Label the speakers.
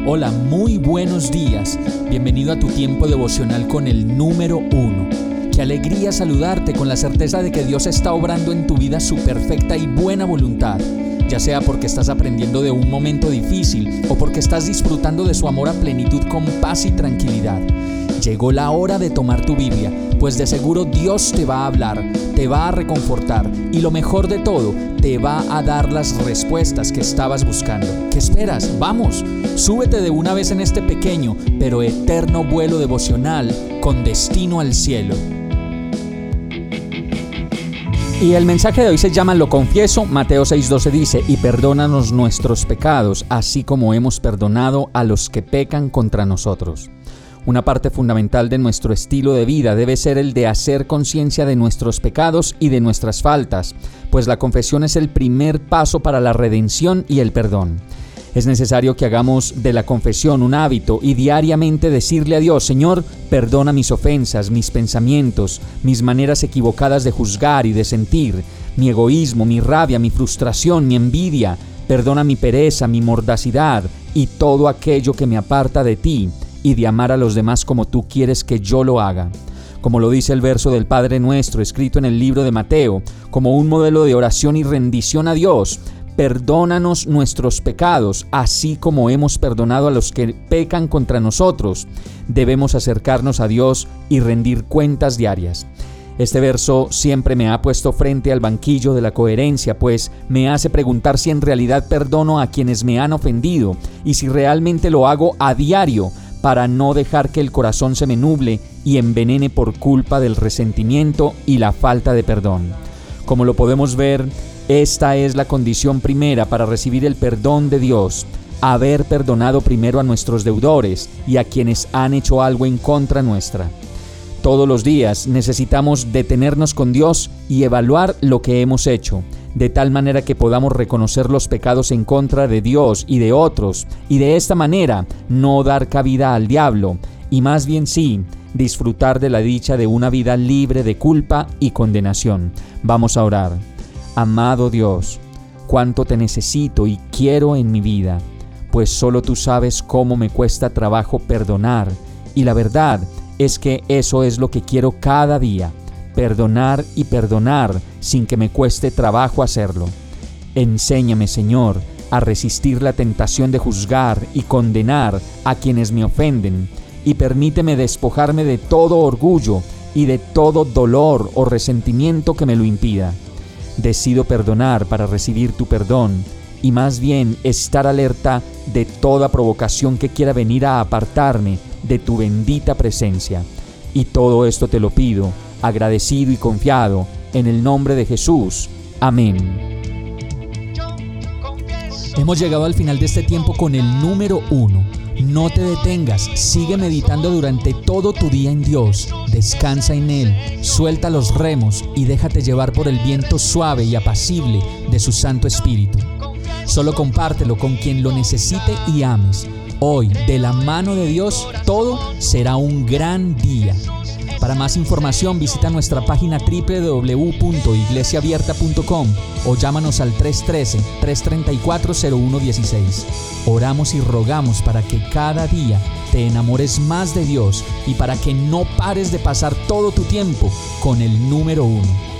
Speaker 1: Hola, muy buenos días. Bienvenido a tu tiempo devocional con el número 1. Qué alegría saludarte con la certeza de que Dios está obrando en tu vida su perfecta y buena voluntad, ya sea porque estás aprendiendo de un momento difícil o porque estás disfrutando de su amor a plenitud con paz y tranquilidad. Llegó la hora de tomar tu Biblia, pues de seguro Dios te va a hablar, te va a reconfortar y lo mejor de todo, te va a dar las respuestas que estabas buscando. ¿Qué esperas? ¡Vamos! Súbete de una vez en este pequeño pero eterno vuelo devocional con destino al cielo. Y el mensaje de hoy se llama Lo confieso. Mateo 6:12 dice: y perdónanos nuestros pecados, así como hemos perdonado a los que pecan contra nosotros. Una parte fundamental de nuestro estilo de vida debe ser el de hacer conciencia de nuestros pecados y de nuestras faltas, pues la confesión es el primer paso para la redención y el perdón. Es necesario que hagamos de la confesión un hábito y diariamente decirle a Dios: Señor, perdona mis ofensas, mis pensamientos, mis maneras equivocadas de juzgar y de sentir, mi egoísmo, mi rabia, mi frustración, mi envidia. Perdona mi pereza, mi mordacidad y todo aquello que me aparta de ti y de amar a los demás como tú quieres que yo lo haga. Como lo dice el verso del Padre Nuestro escrito en el libro de Mateo, como un modelo de oración y rendición a Dios: perdónanos nuestros pecados, así como hemos perdonado a los que pecan contra nosotros. Debemos acercarnos a Dios y rendir cuentas diarias. Este verso siempre me ha puesto frente al banquillo de la coherencia, pues me hace preguntar si en realidad perdono a quienes me han ofendido y si realmente lo hago a diario, para no dejar que el corazón se me nuble y envenene por culpa del resentimiento y la falta de perdón. Como lo podemos ver, esta es la condición primera para recibir el perdón de Dios: haber perdonado primero a nuestros deudores y a quienes han hecho algo en contra nuestra. Todos los días necesitamos detenernos con Dios y evaluar lo que hemos hecho, de tal manera que podamos reconocer los pecados en contra de Dios y de otros, y de esta manera no dar cabida al diablo, y más bien sí, disfrutar de la dicha de una vida libre de culpa y condenación. Vamos a orar. Amado Dios, cuánto te necesito y quiero en mi vida, pues solo tú sabes cómo me cuesta trabajo perdonar, y la verdad es que eso es lo que quiero cada día: perdonar y perdonar sin que me cueste trabajo hacerlo. Enséñame, Señor, a resistir la tentación de juzgar y condenar a quienes me ofenden, y permíteme despojarme de todo orgullo y de todo dolor o resentimiento que me lo impida. Decido perdonar para recibir tu perdón y más bien estar alerta de toda provocación que quiera venir a apartarme de tu bendita presencia. Y todo esto te lo pido, agradecido y confiado, en el nombre de Jesús. Amén. Hemos llegado al final de este tiempo con el número 1. No te detengas, sigue meditando durante todo tu día en Dios, descansa en Él, suelta los remos y déjate llevar por el viento suave y apacible de su Santo Espíritu. Solo compártelo con quien lo necesite y ames. Hoy, de la mano de Dios, todo será un gran día. Para más información, visita nuestra página www.iglesiaabierta.com o llámanos al 313-334-0116. Oramos y rogamos para que cada día te enamores más de Dios y para que no pares de pasar todo tu tiempo con el número 1.